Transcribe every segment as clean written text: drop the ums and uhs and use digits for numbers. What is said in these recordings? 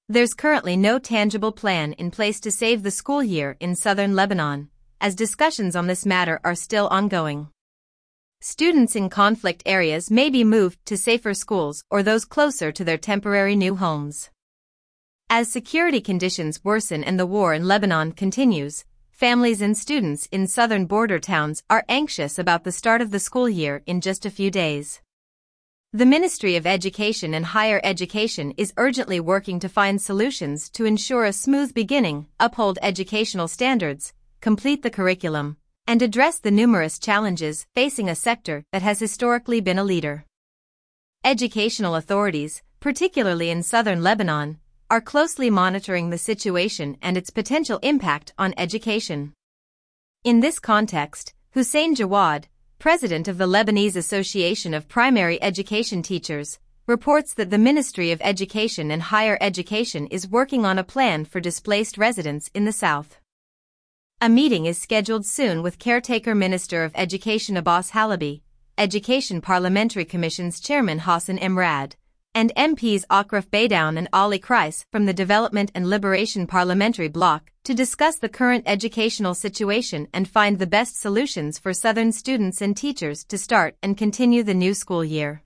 There's currently no tangible plan in place to save the school year in southern Lebanon, as discussions on this matter are still ongoing. Students in conflict areas may be moved to safer schools or those closer to their temporary new homes. As security conditions worsen and the war in Lebanon continues, families and students in southern border towns are anxious about the start of the school year in just a few days. The Ministry of Education and Higher Education is urgently working to find solutions to ensure a smooth beginning, uphold educational standards, complete the curriculum, and address the numerous challenges facing a sector that has historically been a leader. Educational authorities, particularly in southern Lebanon, are closely monitoring the situation and its potential impact on education. In this context, Hussein Jawad, president of the Lebanese Association of Primary Education Teachers, reports that the Ministry of Education and Higher Education is working on a plan for displaced residents in the south. A meeting is scheduled soon with caretaker Minister of Education Abbas Halabi, Education Parliamentary Commission's Chairman Hassan Imrad, and MPs Akraf Baydoun and Ali Kreis from the Development and Liberation Parliamentary Bloc to discuss the current educational situation and find the best solutions for Southern students and teachers to start and continue the new school year.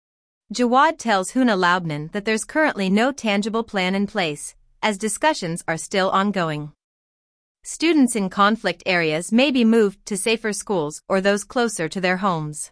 Jawad tells Huna Laubnan that there's currently no tangible plan in place, as discussions are still ongoing. Students in conflict areas may be moved to safer schools or those closer to their homes.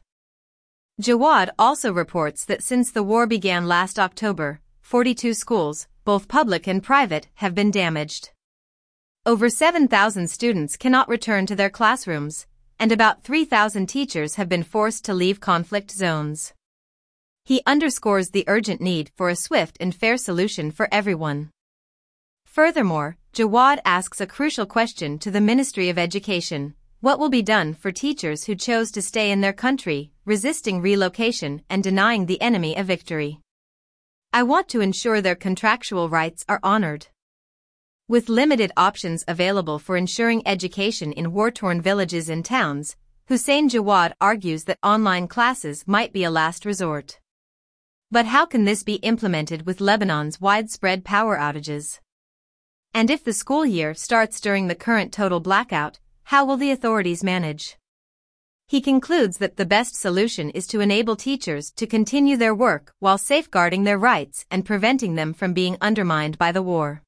Jawad also reports that since the war began last October, 42 schools, both public and private, have been damaged. Over 7,000 students cannot return to their classrooms, and about 3,000 teachers have been forced to leave conflict zones. He underscores the urgent need for a swift and fair solution for everyone. Furthermore, Jawad asks a crucial question to the Ministry of Education: what will be done for teachers who chose to stay in their country, resisting relocation and denying the enemy a victory? I want to ensure their contractual rights are honored. With limited options available for ensuring education in war-torn villages and towns, Hussein Jawad argues that online classes might be a last resort. But how can this be implemented with Lebanon's widespread power outages? And if the school year starts during the current total blackout, how will the authorities manage? He concludes that the best solution is to enable teachers to continue their work while safeguarding their rights and preventing them from being undermined by the war.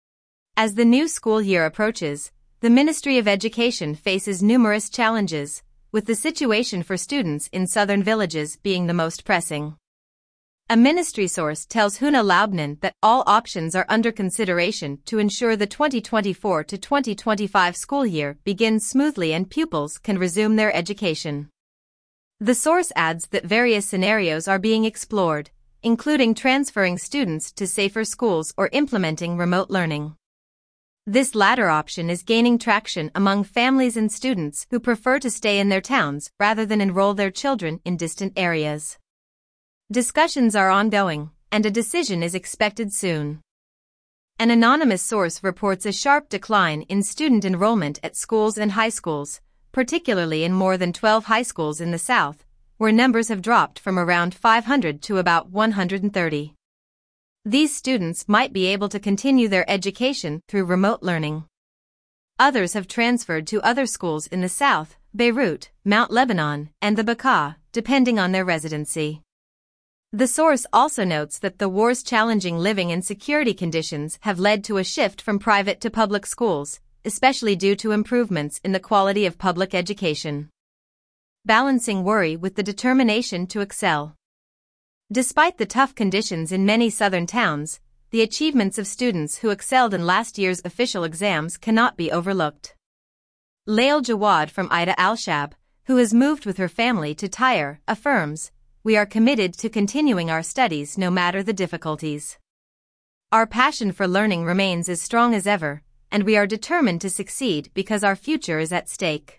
As the new school year approaches, the Ministry of Education faces numerous challenges, with the situation for students in southern villages being the most pressing. A ministry source tells Huna Laubnan that all options are under consideration to ensure the 2024 to 2025 school year begins smoothly and pupils can resume their education. The source adds that various scenarios are being explored, including transferring students to safer schools or implementing remote learning. This latter option is gaining traction among families and students who prefer to stay in their towns rather than enroll their children in distant areas. Discussions are ongoing, and a decision is expected soon. An anonymous source reports a sharp decline in student enrollment at schools and high schools, particularly in more than 12 high schools in the south, where numbers have dropped from around 500 to about 130. These students might be able to continue their education through remote learning. Others have transferred to other schools in the south, Beirut, Mount Lebanon, and the Bekaa, depending on their residency. The source also notes that the war's challenging living and security conditions have led to a shift from private to public schools, especially due to improvements in the quality of public education. Balancing worry with the determination to excel. Despite the tough conditions in many southern towns, the achievements of students who excelled in last year's official exams cannot be overlooked. Lael Jawad from Ida Al-Shab, who has moved with her family to Tyre, affirms, "We are committed to continuing our studies no matter the difficulties. Our passion for learning remains as strong as ever, and we are determined to succeed because our future is at stake."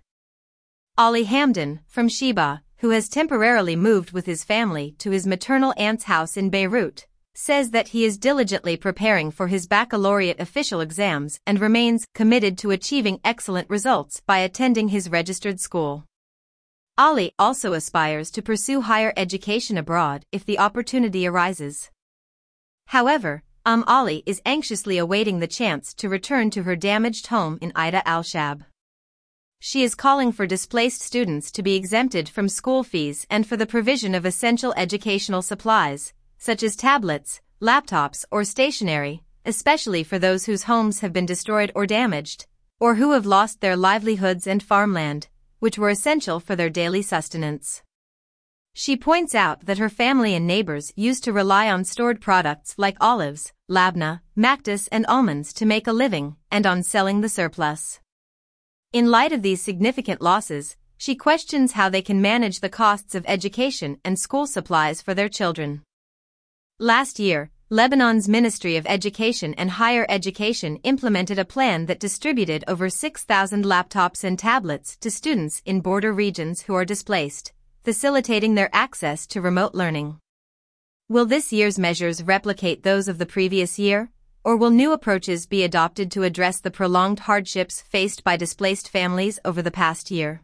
Ali Hamdan, from Sheba, who has temporarily moved with his family to his maternal aunt's house in Beirut, says that he is diligently preparing for his baccalaureate official exams and remains committed to achieving excellent results by attending his registered school. Ali also aspires to pursue higher education abroad if the opportunity arises. However, Ali is anxiously awaiting the chance to return to her damaged home in Ida al-Shab. She is calling for displaced students to be exempted from school fees and for the provision of essential educational supplies, such as tablets, laptops, or stationery, especially for those whose homes have been destroyed or damaged, or who have lost their livelihoods and farmland, which were essential for their daily sustenance. She points out that her family and neighbors used to rely on stored products like olives, labna, mactus, and almonds to make a living, and on selling the surplus. In light of these significant losses, she questions how they can manage the costs of education and school supplies for their children. Last year, Lebanon's Ministry of Education and Higher Education implemented a plan that distributed over 6,000 laptops and tablets to students in border regions who are displaced, facilitating their access to remote learning. Will this year's measures replicate those of the previous year, or will new approaches be adopted to address the prolonged hardships faced by displaced families over the past year?